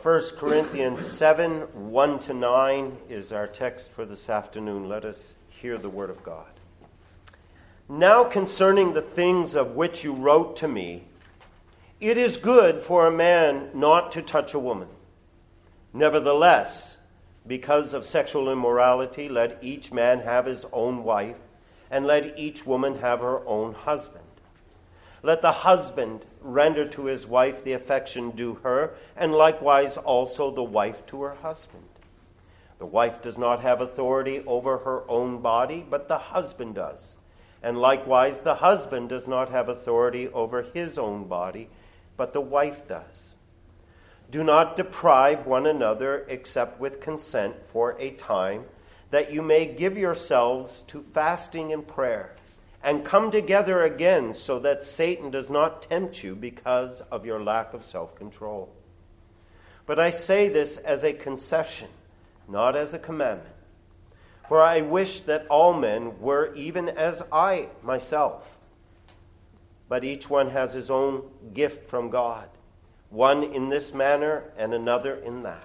1 Corinthians 7, 1-9 is our text for this afternoon. Let us hear the word of God. Now concerning the things of which you wrote to me, it is good for a man not to touch a woman. Nevertheless, because of sexual immorality, let each man have his own wife, and let each woman have her own husband. Let the husband render to his wife the affection due her, and likewise also the wife to her husband. The wife does not have authority over her own body, but the husband does. And likewise the husband does not have authority over his own body, but the wife does. Do not deprive one another except with consent for a time, that you may give yourselves to fasting and prayer, and come together again so that Satan does not tempt you because of your lack of self-control. But I say this as a concession, not as a commandment. For I wish that all men were even as I myself. But each one has his own gift from God, one in this manner and another in that.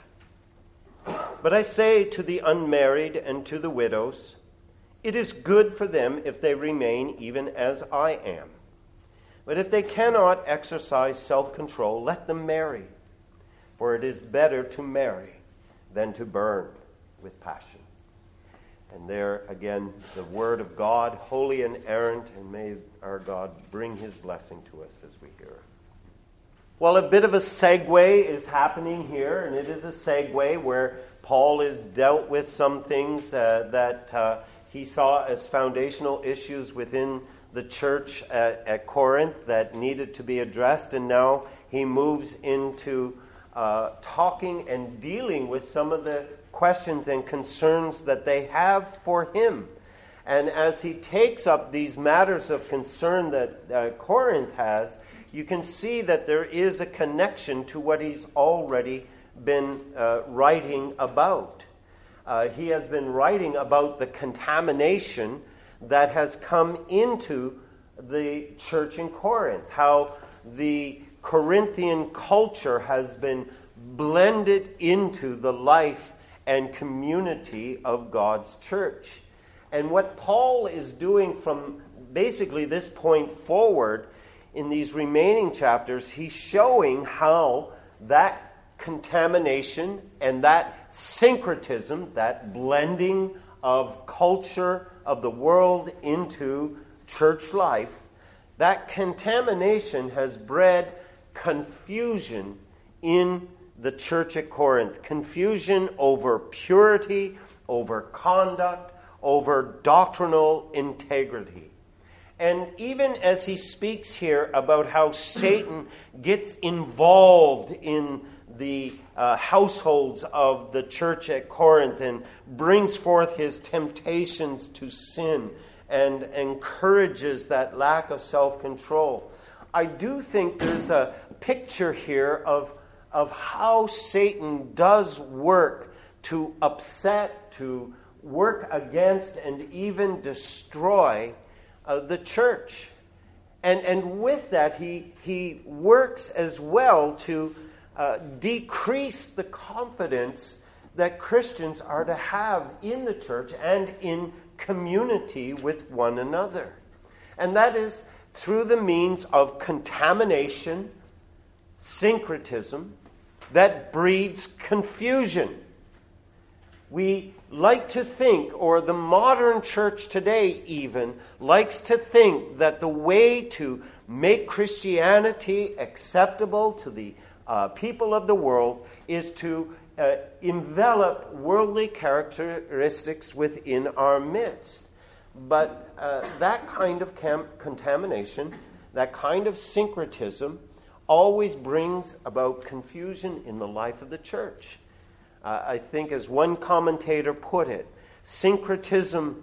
But I say to the unmarried and to the widows, it is good for them if they remain even as I am. But if they cannot exercise self-control, let them marry. For it is better to marry than to burn with passion. And there again, the word of God, holy and errant, and may our God bring his blessing to us as we hear. Well, a bit of a segue is happening here, and it is a segue where Paul has dealt with some things that he saw as foundational issues within the church at Corinth that needed to be addressed, and now he moves into talking and dealing with some of the questions and concerns that they have for him. And as he takes up these matters of concern that Corinth has, you can see that there is a connection to what he's already been writing about. He has been writing about the contamination that has come into the church in Corinth, how the Corinthian culture has been blended into the life and community of God's church. And what Paul is doing from basically this point forward in these remaining chapters, he's showing how that contamination and that syncretism, that blending of culture of the world into church life, that contamination has bred confusion in the church at Corinth. Confusion over purity, over conduct, over doctrinal integrity. And even as he speaks here about how Satan gets involved in the households of the church at Corinth and brings forth his temptations to sin and encourages that lack of self-control, I do think there's a picture here of how Satan does work to upset, to work against, and even destroy the church. And with that, he works as well to decrease the confidence that Christians are to have in the church and in community with one another. And that is through the means of contamination, syncretism, that breeds confusion. We like to think, or the modern church today even, likes to think that the way to make Christianity acceptable to the people of the world is to envelop worldly characteristics within our midst. But that kind of contamination, that kind of syncretism, always brings about confusion in the life of the church. I think, as one commentator put it, syncretism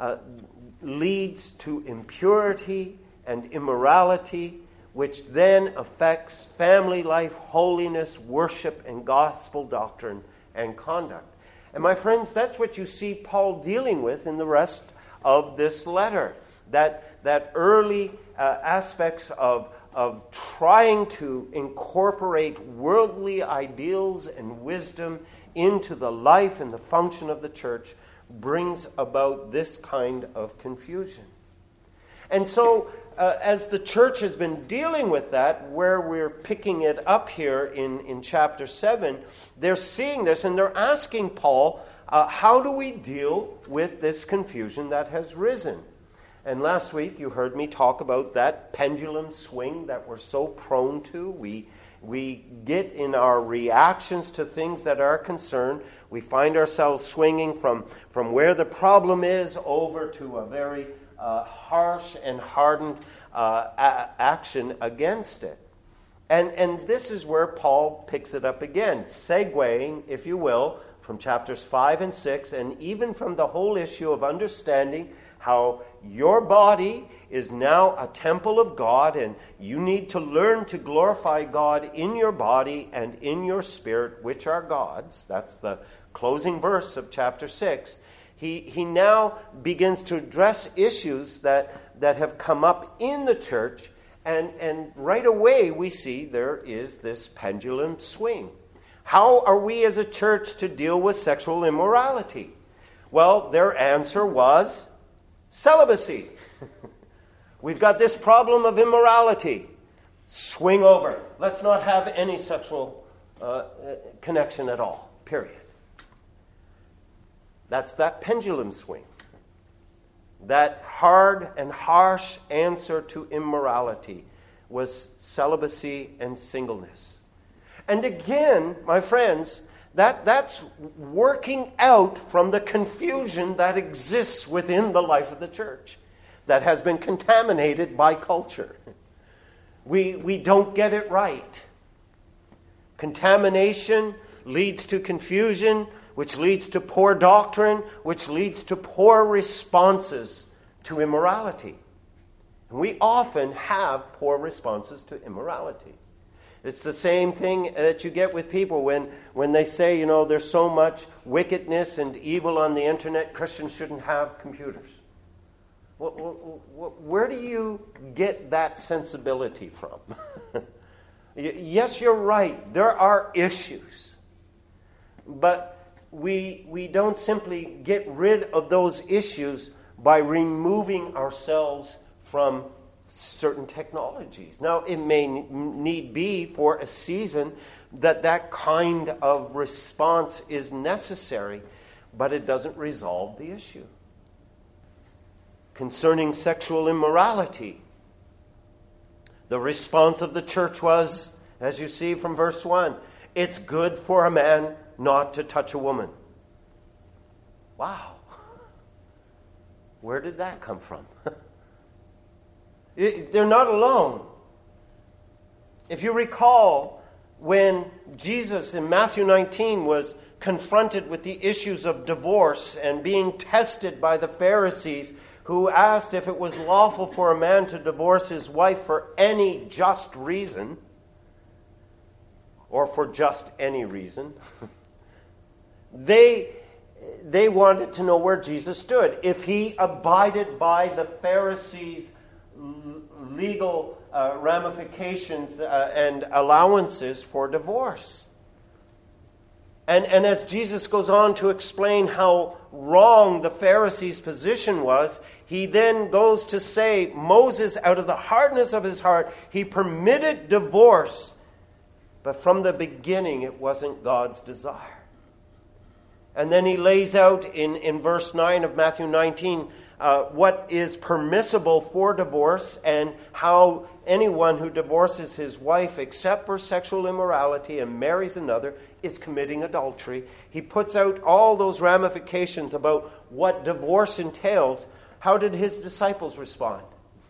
leads to impurity and immorality, which then affects family life, holiness, worship, and gospel doctrine and conduct. And my friends, that's what you see Paul dealing with in the rest of this letter. That early aspects of of trying to incorporate worldly ideals and wisdom into the life and the function of the church brings about this kind of confusion. And so, as the church has been dealing with that, where we're picking it up here in chapter 7, they're seeing this and they're asking Paul, how do we deal with this confusion that has risen? And last week you heard me talk about that pendulum swing that we're so prone to. We get in our reactions to things that are concerned. We find ourselves swinging from where the problem is over to a very harsh and hardened action against it. And this is where Paul picks it up again, segueing, if you will, from chapters 5 and 6, and even from the whole issue of understanding how your body is now a temple of God, and you need to learn to glorify God in your body and in your spirit, which are God's. That's the closing verse of chapter 6. He now begins to address issues that have come up in the church, and right away we see there is this pendulum swing. How are we as a church to deal with sexual immorality? Well, their answer was celibacy. We've got this problem of immorality. Swing over. Let's not have any sexual connection at all. Period. That's that pendulum swing. That hard and harsh answer to immorality was celibacy and singleness. And again, my friends, that's working out from the confusion that exists within the life of the church that has been contaminated by culture. We don't get it right. Contamination leads to confusion, which leads to poor doctrine, which leads to poor responses to immorality. And we often have poor responses to immorality. It's the same thing that you get with people when they say, there's so much wickedness and evil on the internet, Christians shouldn't have computers. Where do you get that sensibility from? Yes, you're right. There are issues. But we don't simply get rid of those issues by removing ourselves from certain technologies. Now, it may need be for a season that kind of response is necessary, but it doesn't resolve the issue. Concerning sexual immorality, the response of the church was, as you see from verse 1, it's good for a man not to touch a woman. Wow. Where did that come from? They're not alone. If you recall, when Jesus in Matthew 19 was confronted with the issues of divorce and being tested by the Pharisees, who asked if it was lawful for a man to divorce his wife for any just reason, or for just any reason, they wanted to know where Jesus stood. If he abided by the Pharisees' legal ramifications and allowances for divorce. And as Jesus goes on to explain how wrong the Pharisees' position was, he then goes to say, Moses, out of the hardness of his heart, he permitted divorce, but from the beginning it wasn't God's desire. And then he lays out in verse 9 of Matthew 19 what is permissible for divorce and how anyone who divorces his wife except for sexual immorality and marries another is committing adultery. He puts out all those ramifications about what divorce entails. How did his disciples respond?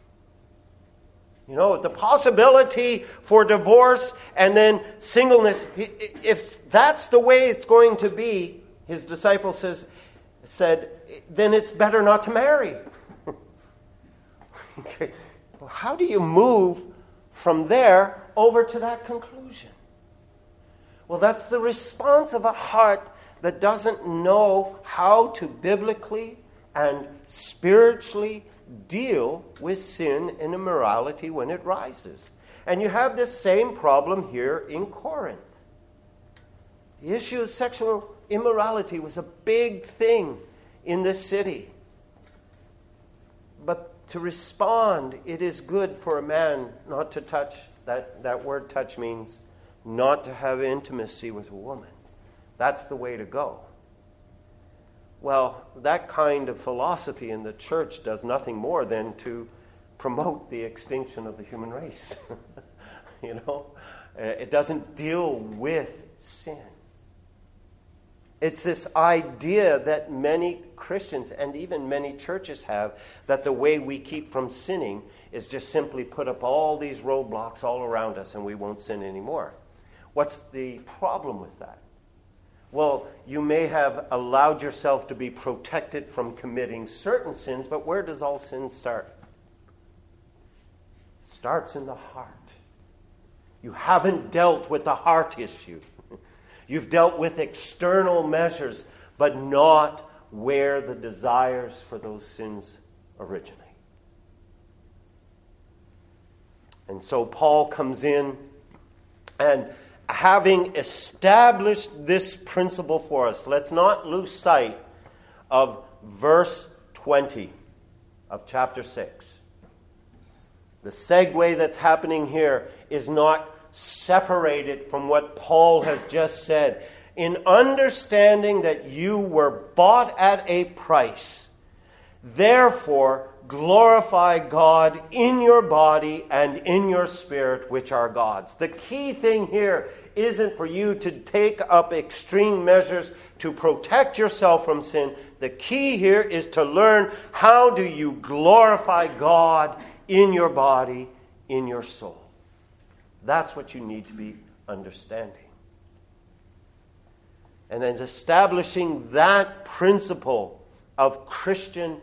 The possibility for divorce and then singleness, if that's the way it's going to be, his disciples said, then it's better not to marry. Well, how do you move from there over to that conclusion? Well, that's the response of a heart that doesn't know how to biblically and spiritually deal with sin and immorality when it rises. And you have this same problem here in Corinth. The issue of sexual immorality was a big thing in this city. But to respond, it is good for a man not to touch. That word touch means not to have intimacy with a woman. That's the way to go. Well, that kind of philosophy in the church does nothing more than to promote the extinction of the human race. It doesn't deal with sin. It's this idea that many Christians and even many churches have, that the way we keep from sinning is just simply put up all these roadblocks all around us and we won't sin anymore. What's the problem with that? Well, you may have allowed yourself to be protected from committing certain sins, but where does all sin start? It starts in the heart. You haven't dealt with the heart issue. You've dealt with external measures, but not where the desires for those sins originate. And so Paul comes in, and having established this principle for us, let's not lose sight of verse 20 of chapter 6. The segue that's happening here is not separated from what Paul has just said. In understanding that you were bought at a price, therefore glorify God in your body and in your spirit, which are God's. The key thing here isn't for you to take up extreme measures to protect yourself from sin. The key here is to learn, how do you glorify God in your body, in your soul. That's what you need to be understanding. And then establishing that principle of Christian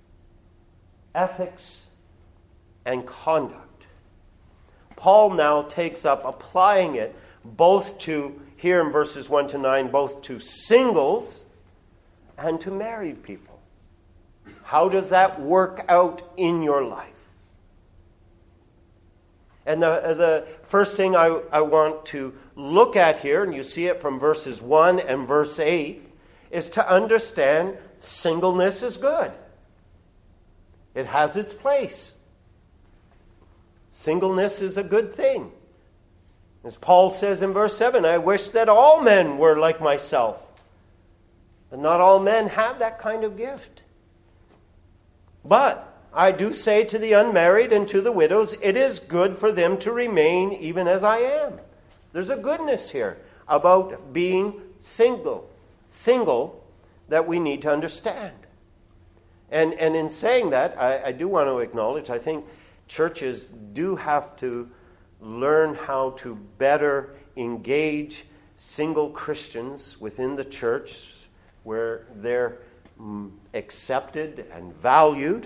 ethics and conduct, Paul now takes up applying it both to, here in verses 1 to 9, both to singles and to married people. How does that work out in your life? And the first thing I want to look at here, and you see it from verses 1 and verse 8, is to understand singleness is good. It has its place. Singleness is a good thing. As Paul says in verse 7, I wish that all men were like myself. But not all men have that kind of gift. But I do say to the unmarried and to the widows, it is good for them to remain even as I am. There's a goodness here about being single that we need to understand. And in saying that, I do want to acknowledge, I think churches do have to learn how to better engage single Christians within the church where they're accepted and valued,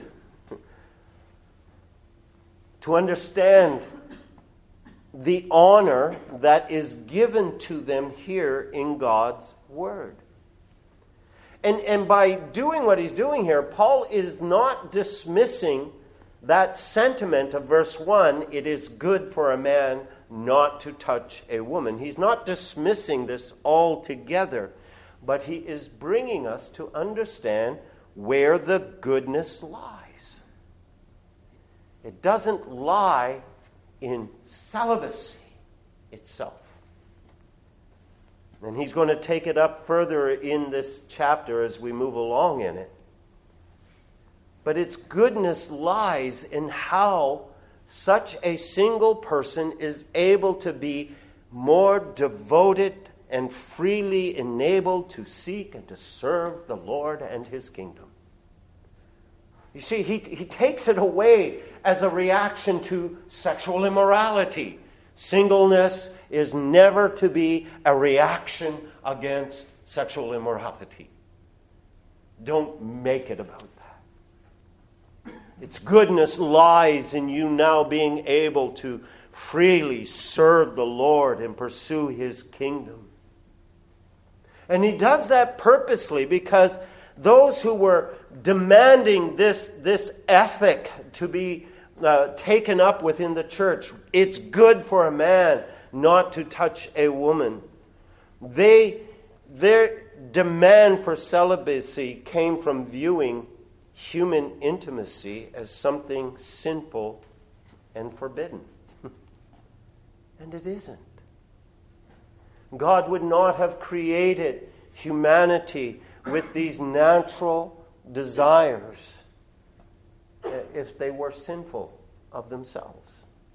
to understand the honor that is given to them here in God's Word. And by doing what he's doing here, Paul is not dismissing that sentiment of verse 1, it is good for a man not to touch a woman. He's not dismissing this altogether, but he is bringing us to understand where the goodness lies. It doesn't lie in celibacy itself. And he's going to take it up further in this chapter as we move along in it. But its goodness lies in how such a single person is able to be more devoted and freely enabled to seek and to serve the Lord and His kingdom. You see, he takes it away as a reaction to sexual immorality. Singleness is never to be a reaction against sexual immorality. Don't make it about that. Its goodness lies in you now being able to freely serve the Lord and pursue His kingdom. And he does that purposely because those who were demanding this ethic to be taken up within the church. It's good for a man not to touch a woman. Their demand for celibacy came from viewing human intimacy as something sinful and forbidden. And it isn't. God would not have created humanity with these natural desires if they were sinful of themselves.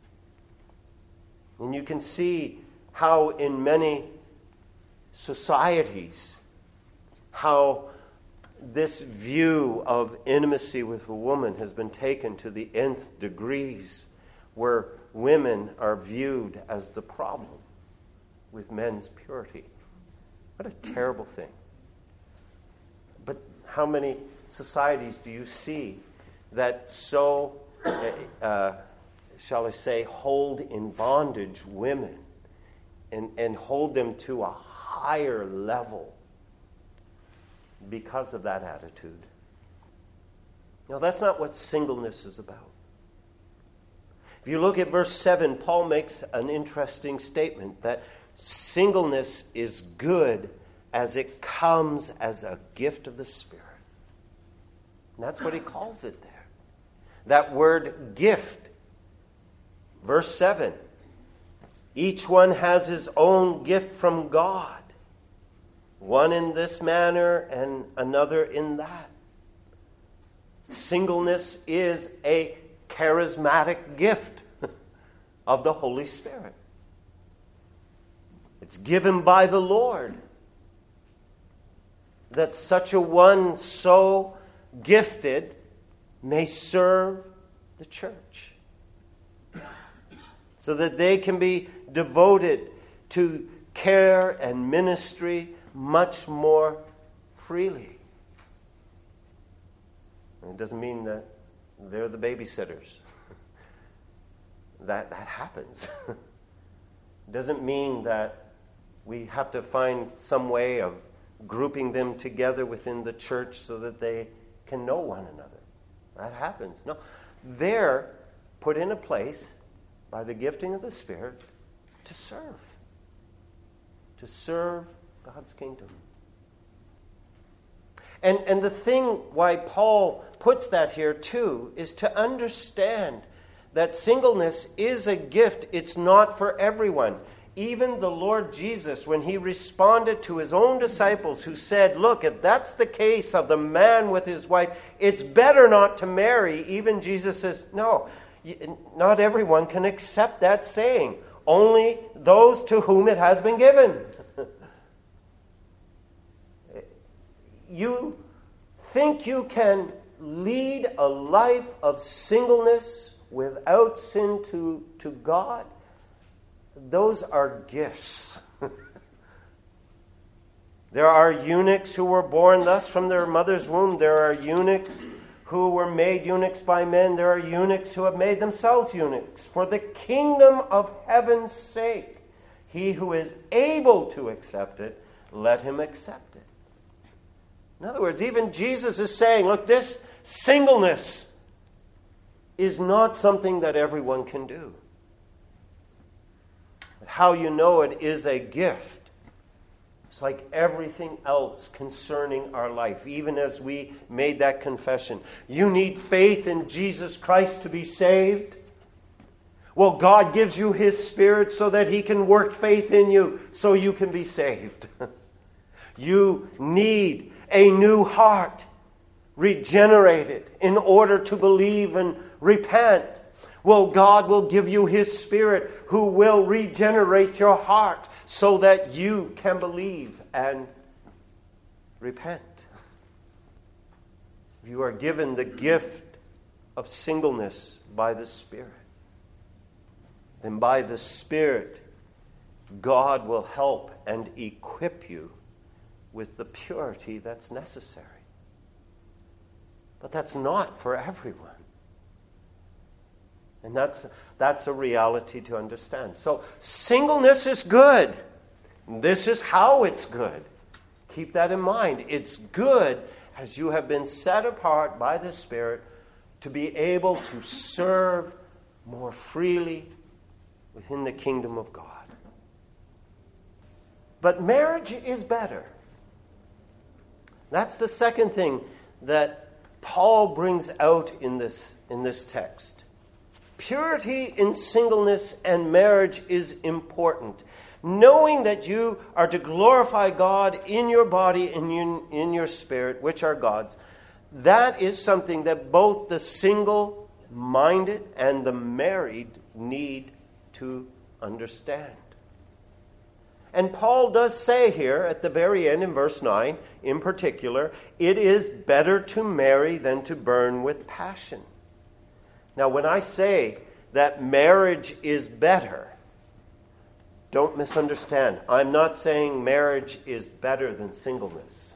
And you can see how in many societies, how this view of intimacy with a woman has been taken to the nth degrees, where women are viewed as the problem with men's purity. What a terrible thing. But how many societies do you see that so, shall I say, hold in bondage women and hold them to a higher level because of that attitude? Now, that's not what singleness is about. If you look at verse 7, Paul makes an interesting statement that singleness is good as it comes as a gift of the Spirit. And that's what he calls it there. That word gift. Verse 7. Each one has his own gift from God. One in this manner and another in that. Singleness is a charismatic gift of the Holy Spirit. It's given by the Lord that such a one so gifted may serve the church, so that they can be devoted to care and ministry much more freely. And it doesn't mean that they're the babysitters. That happens. It doesn't mean that we have to find some way of grouping them together within the church so that they can know one another. That happens. No, they're put in a place by the gifting of the Spirit to serve God's kingdom. And the thing why Paul puts that here too is to understand that singleness is a gift. It's not for everyone. Even the Lord Jesus, when he responded to his own disciples who said, look, if that's the case of the man with his wife, it's better not to marry. Even Jesus says, no, not everyone can accept that saying. Only those to whom it has been given. You think you can lead a life of singleness without sin to God? Those are gifts. There are eunuchs who were born thus from their mother's womb. There are eunuchs who were made eunuchs by men. There are eunuchs who have made themselves eunuchs for the kingdom of heaven's sake. He who is able to accept it, let him accept it. In other words, even Jesus is saying, look, this singleness is not something that everyone can do. But how you know it is a gift. It's like everything else concerning our life, even as we made that confession. You need faith in Jesus Christ to be saved. Well, God gives you His Spirit so that He can work faith in you so you can be saved. You need a new heart, regenerated, in order to believe and repent. Well, God will give you His Spirit who will regenerate your heart so that you can believe and repent. You are given the gift of singleness by the Spirit. Then by the Spirit, God will help and equip you with the purity that's necessary. But that's not for everyone. And that's a reality to understand. So singleness is good. This is how it's good. Keep that in mind. It's good as you have been set apart by the Spirit to be able to serve more freely within the kingdom of God. But marriage is better. That's the second thing that Paul brings out in this text. Purity in singleness and marriage is important. Knowing that you are to glorify God in your body and in your spirit, which are God's, that is something that both the single-minded and the married need to understand. And Paul does say here at the very end in verse 9, in particular, it is better to marry than to burn with passion. Now, when I say that marriage is better, don't misunderstand. I'm not saying marriage is better than singleness.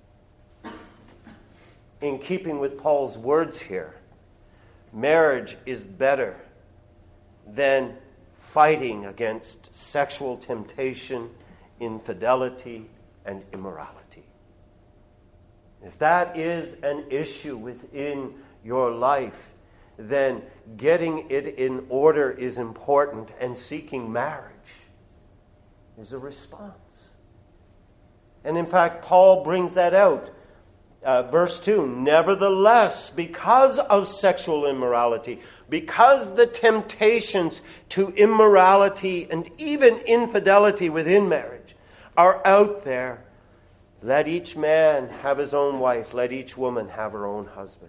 In keeping with Paul's words here, marriage is better than fighting against sexual temptation, infidelity, and immorality. If that is an issue within your life, then getting it in order is important, and seeking marriage is a response. And in fact, Paul brings that out. Verse 2, nevertheless, because of sexual immorality, because the temptations to immorality and even infidelity within marriage are out there, let each man have his own wife, let each woman have her own husband.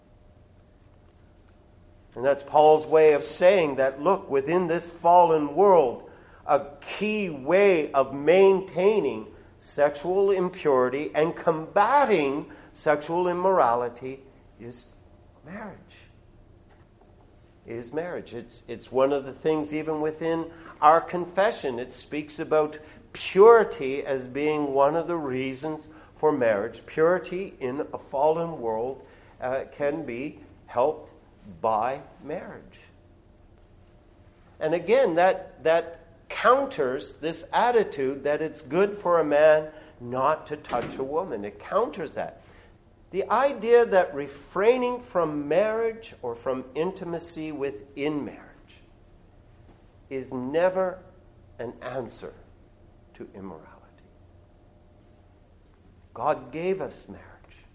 And that's Paul's way of saying that, look, within this fallen world, a key way of maintaining sexual impurity and combating sexual immorality is marriage. It's one of the things even within our confession. It speaks about purity as being one of the reasons for marriage. Purity in a fallen world can be helped by marriage. And again, that counters this attitude that it's good for a man not to touch a woman. It counters that. The idea that refraining from marriage or from intimacy within marriage is never an answer to immorality. God gave us marriage.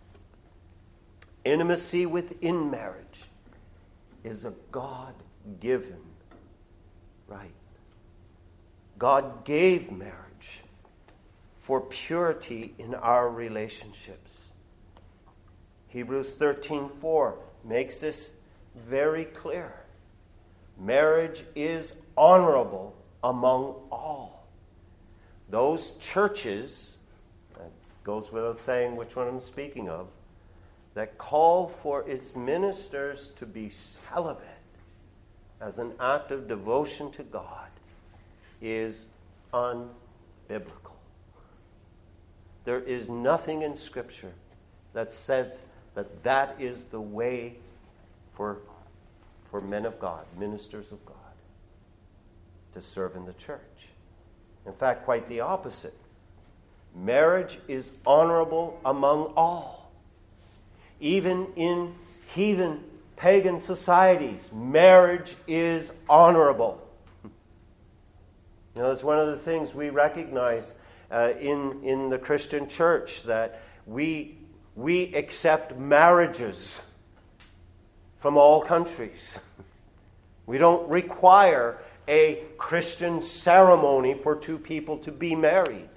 Intimacy within marriage is a God-given right. God gave marriage for purity in our relationships. Hebrews 13:4 makes this very clear. Marriage is honorable among all. Those churches, that goes without saying which one I'm speaking of, that call for its ministers to be celibate as an act of devotion to God is unbiblical. There is nothing in Scripture that says that is the way for men of God, ministers of God, to serve in the church. In fact, quite the opposite. Marriage is honorable among all. Even in heathen, pagan societies, marriage is honorable. You know, it's one of the things we recognize in the Christian church, that we accept marriages from all countries. We don't require a Christian ceremony for two people to be married.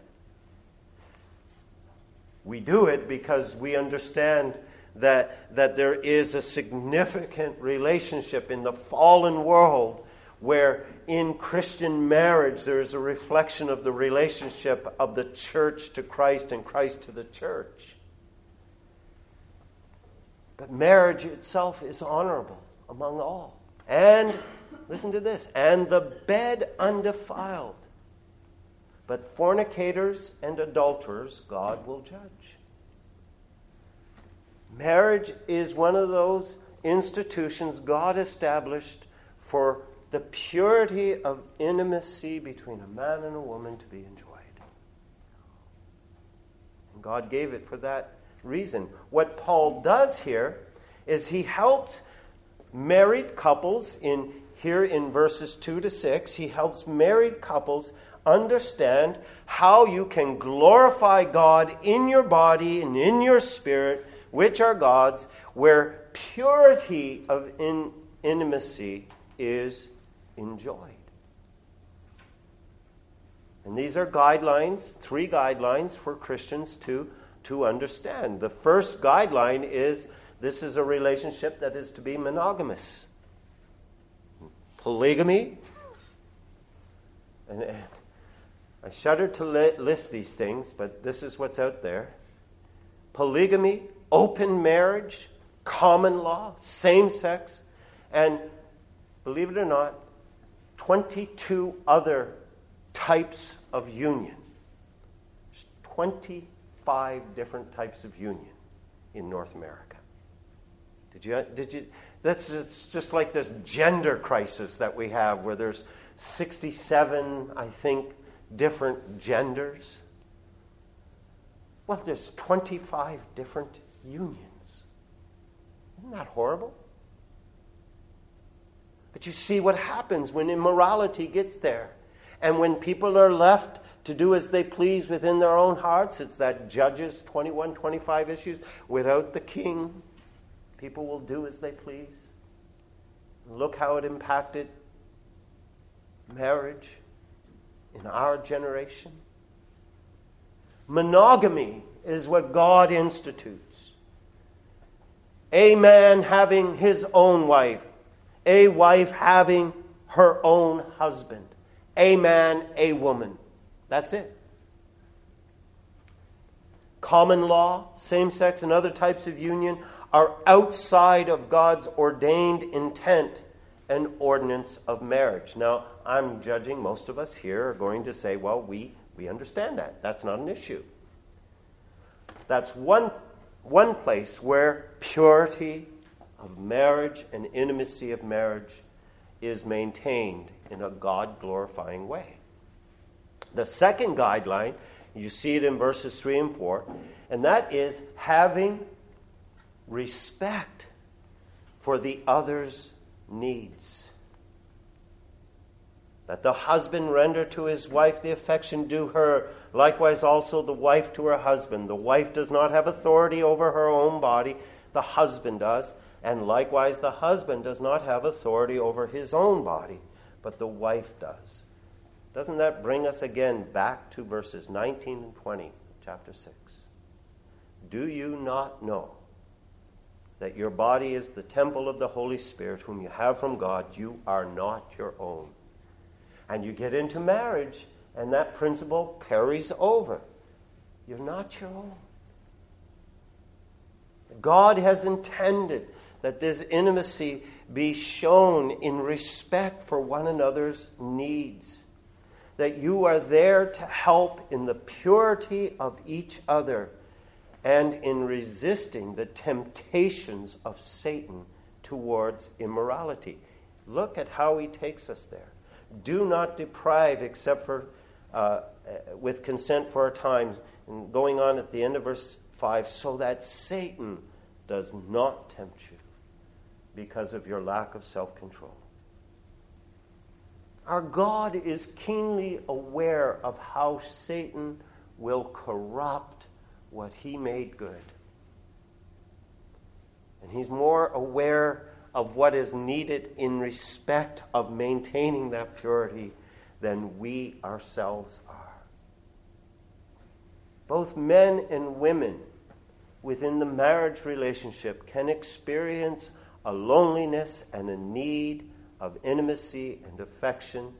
We do it because we understand that there is a significant relationship in the fallen world where in Christian marriage there is a reflection of the relationship of the church to Christ and Christ to the church. But marriage itself is honorable among all. And, listen to this, and the bed undefiled. But fornicators and adulterers God will judge. Marriage is one of those institutions God established for the purity of intimacy between a man and a woman to be enjoyed. And God gave it for that reason. What Paul does here is he helps married couples in here in verses 2 to 6, he helps married couples understand how you can glorify God in your body and in your spirit, which are God's, where purity of intimacy is enjoyed. And these are guidelines, 3 guidelines for Christians to understand. The first guideline is this is a relationship that is to be monogamous. Polygamy. And I shudder to list these things, but this is what's out there. Polygamy, open marriage, common law, same-sex, and, believe it or not, 22 other types of union. 25 different types of union in North America. Did you? It's just like this gender crisis that we have, where there's 67, I think, different genders. Well, there's 25 different unions. Isn't that horrible? But you see what happens when immorality gets there. And when people are left to do as they please within their own hearts, it's that Judges 21-25 issues. Without the king, people will do as they please. Look how it impacted marriage in our generation. Monogamy is what God institutes. A man having his own wife, a wife having her own husband, a man, a woman. That's it. Common law, same-sex, and other types of union are outside of God's ordained intent and ordinance of marriage. Now, I'm judging most of us here are going to say, well, we understand that. That's not an issue. That's one place where purity of marriage and intimacy of marriage is maintained in a God-glorifying way. The second guideline, you see it in verses 3 and 4, and that is having respect for the other's needs. Let the husband render to his wife the affection due her, likewise also the wife to her husband. The wife does not have authority over her own body, the husband does, and likewise the husband does not have authority over his own body, but the wife does. Doesn't that bring us again back to verses 19 and 20, chapter 6? Do you not know that your body is the temple of the Holy Spirit, whom you have from God? You are not your own. And you get into marriage, and that principle carries over. You're not your own. God has intended that this intimacy be shown in respect for one another's needs. That you are there to help in the purity of each other and in resisting the temptations of Satan towards immorality. Look at how he takes us there. Do not deprive except for with consent for a time. And going on at the end of verse 5, so that Satan does not tempt you because of your lack of self-control. Our God is keenly aware of how Satan will corrupt what he made good. And he's more aware of what is needed in respect of maintaining that purity than we ourselves are. Both men and women within the marriage relationship can experience a loneliness and a need of intimacy and affection,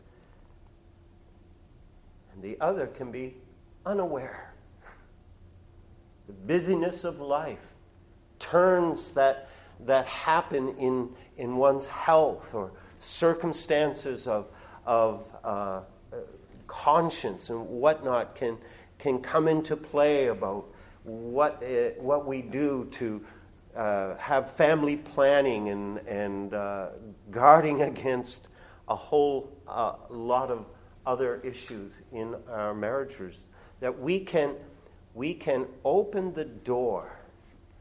and the other can be unaware. The busyness of life turns that happen in one's health or circumstances of conscience and whatnot can come into play about what we do to have family planning and guarding against a whole lot of other issues in our marriages, that we can open the door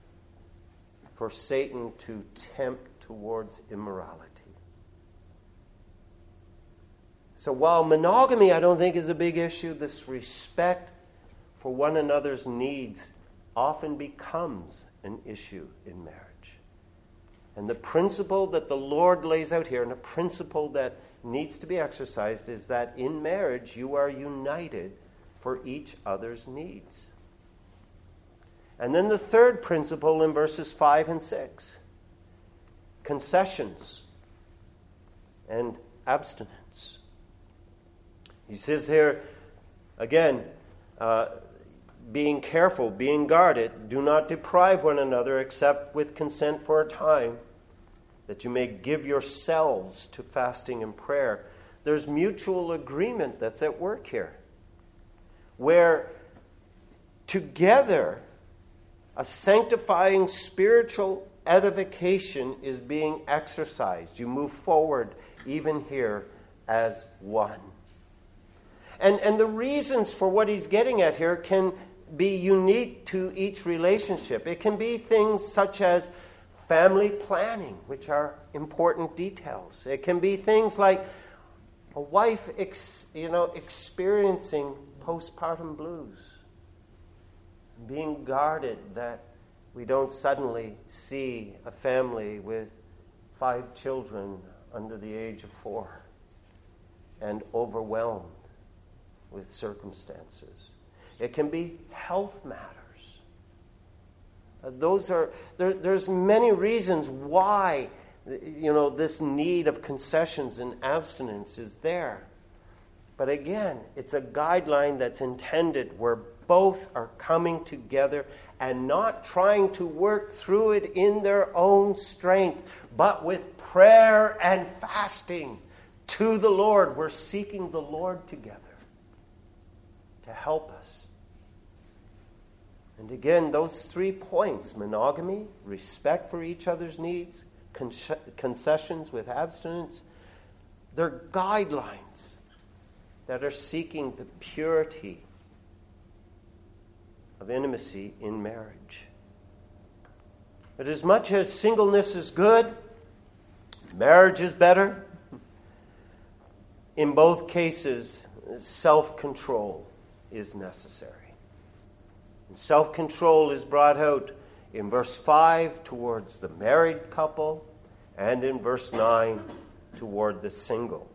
for Satan to tempt towards immorality. So while monogamy I don't think is a big issue, this respect for one another's needs often becomes an issue in marriage. And the principle that the Lord lays out here, and a principle that needs to be exercised, is that in marriage you are united for each other's needs. And then the third principle in verses 5 and 6, concessions and abstinence. He says here, again, being careful, being guarded, do not deprive one another except with consent for a time, that you may give yourselves to fasting and prayer. There's mutual agreement that's at work here, where together a sanctifying spiritual edification is being exercised. You move forward even here as one. And the reasons for what he's getting at here can be unique to each relationship. It can be things such as family planning, which are important details. It can be things like a wife experiencing postpartum blues, being guarded that we don't suddenly see a family with 5 children under the age of 4 and overwhelmed with circumstances. It can be health matters. There's many reasons why this need of concessions and abstinence is there. But again, it's a guideline that's intended where both are coming together and not trying to work through it in their own strength, but with prayer and fasting to the Lord. We're seeking the Lord together to help us. And again, those 3 points, monogamy, respect for each other's needs, concessions with abstinence, they're guidelines that are seeking the purity of intimacy in marriage. But as much as singleness is good, marriage is better, in both cases, self-control is necessary. And self-control is brought out in verse 5 towards the married couple and in verse 9 toward the single.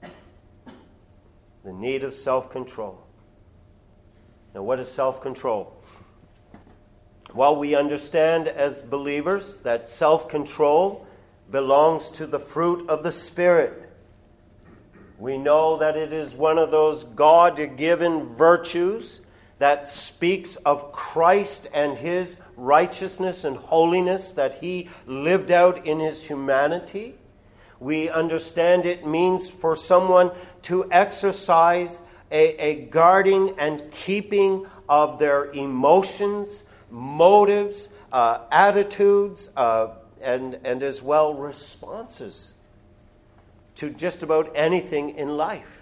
The need of self-control. Now, what is self-control? Well, we understand as believers that self-control belongs to the fruit of the Spirit. We know that it is one of those God-given virtues that speaks of Christ and His righteousness and holiness that He lived out in His humanity. We understand it means for someone to exercise a guarding and keeping of their emotions, motives, attitudes, and as well responses to just about anything in life.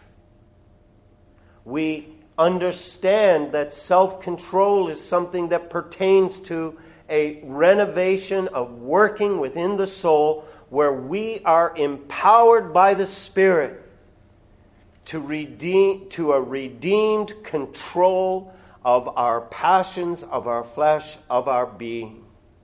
We understand that self-control is something that pertains to a renovation of working within the soul where we are empowered by the Spirit to a redeemed control of our passions, of our flesh, of our being.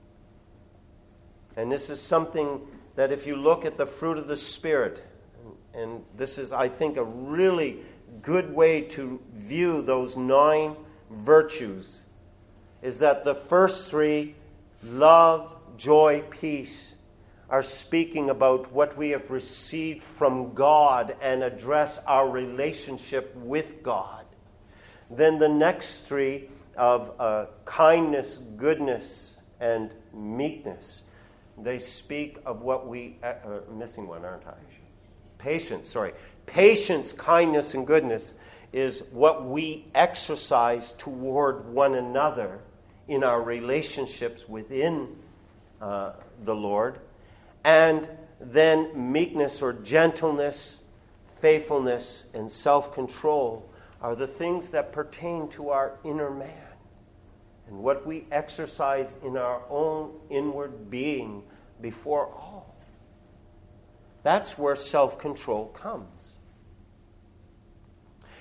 And this is something that if you look at the fruit of the Spirit, and this is, I think, a really good way to view those 9 virtues, is that the first 3, love, joy, peace, are speaking about what we have received from God and address our relationship with God. Then the next 3 of kindness, goodness, and meekness, they speak of what we... missing one, aren't I? Patience, kindness, and goodness is what we exercise toward one another in our relationships within the Lord. And then meekness or gentleness, faithfulness, and self-control are the things that pertain to our inner man and what we exercise in our own inward being before all. That's where self-control comes.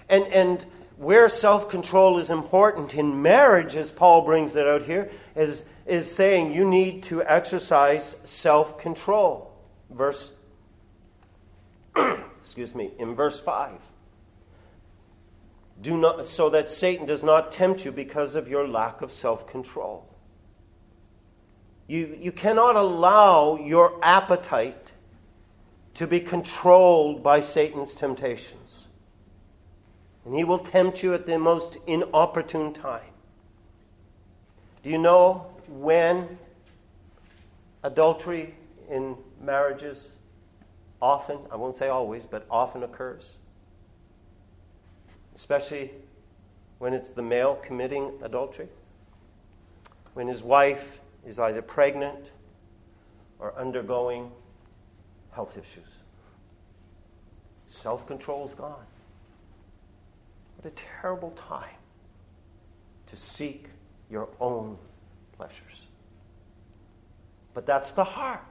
And where self-control is important in marriage, as Paul brings it out here, is saying you need to exercise self-control. In verse 5. Do not, so that Satan does not tempt you because of your lack of self-control. You cannot allow your appetite to be controlled by Satan's temptations. And he will tempt you at the most inopportune time. Do you know when adultery in marriages often, I won't say always, but often occurs? Especially when it's the male committing adultery. When his wife is either pregnant or undergoing health issues. Self-control is gone. What a terrible time to seek your own pleasures. But that's the heart.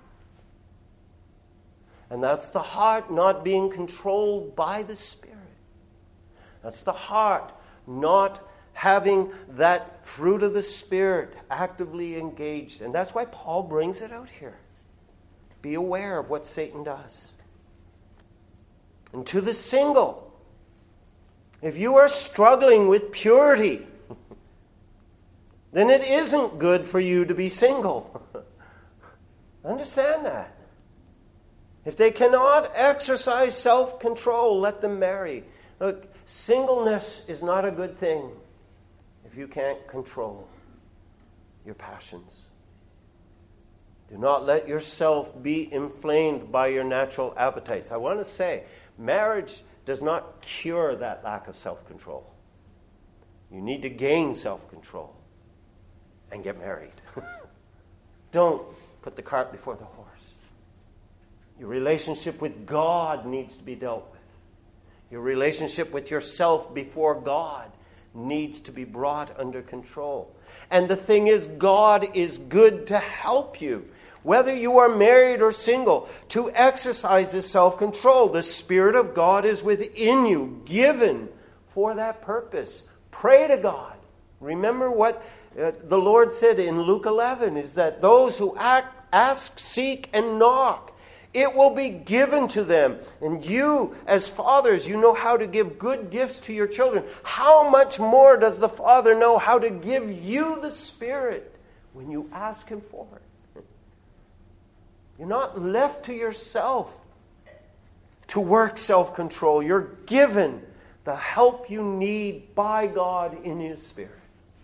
And that's the heart not being controlled by the Spirit. That's the heart not having that fruit of the Spirit actively engaged. And that's why Paul brings it out here. Be aware of what Satan does. And to the single, if you are struggling with purity, then it isn't good for you to be single. Understand that. If they cannot exercise self-control, let them marry. Look, singleness is not a good thing if you can't control your passions. Do not let yourself be inflamed by your natural appetites. I want to say, marriage does not cure that lack of self-control. You need to gain self-control and get married. Don't put the cart before the horse. Your relationship with God needs to be dealt with. Your relationship with yourself before God needs to be brought under control. And the thing is, God is good to help you, whether you are married or single, to exercise this self-control. The Spirit of God is within you, given for that purpose. Pray to God. Remember what the Lord said in Luke 11, is that those who ask, seek, and knock, it will be given to them. And you, as fathers, you know how to give good gifts to your children. How much more does the Father know how to give you the Spirit when you ask Him for it? You're not left to yourself to work self-control. You're given the help you need by God in His Spirit.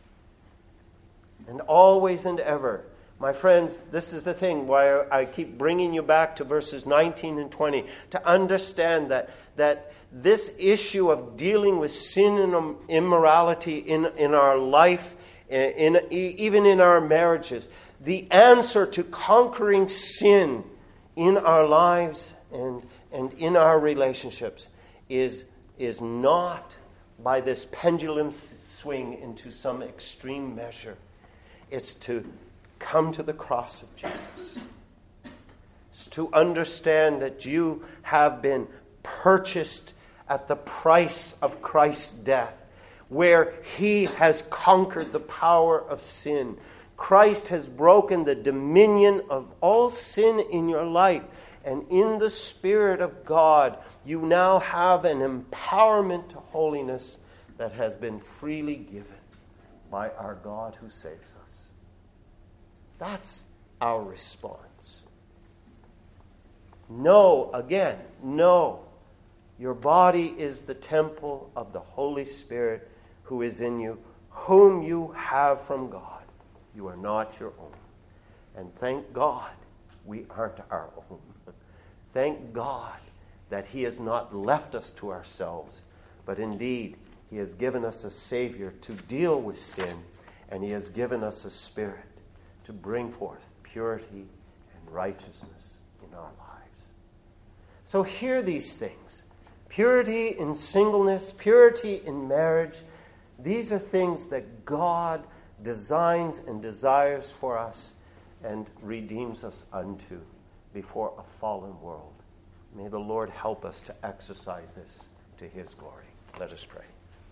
And always and ever, my friends, this is the thing why I keep bringing you back to verses 19 and 20, to understand that this issue of dealing with sin and immorality in our life, even in our marriages, the answer to conquering sin in our lives and in our relationships is not by this pendulum swing into some extreme measure. It's to come to the cross of Jesus. It's to understand that you have been purchased at the price of Christ's death, where He has conquered the power of sin. Christ has broken the dominion of all sin in your life. And in the Spirit of God, you now have an empowerment to holiness that has been freely given by our God who saves us. That's our response. Know, your body is the temple of the Holy Spirit who is in you, whom you have from God. You are not your own. And thank God we aren't our own. Thank God that He has not left us to ourselves, but indeed He has given us a Savior to deal with sin, and He has given us a Spirit to bring forth purity and righteousness in our lives. So hear these things. Purity in singleness, purity in marriage. These are things that God designs and desires for us and redeems us unto before a fallen world. May the Lord help us to exercise this to His glory. Let us pray.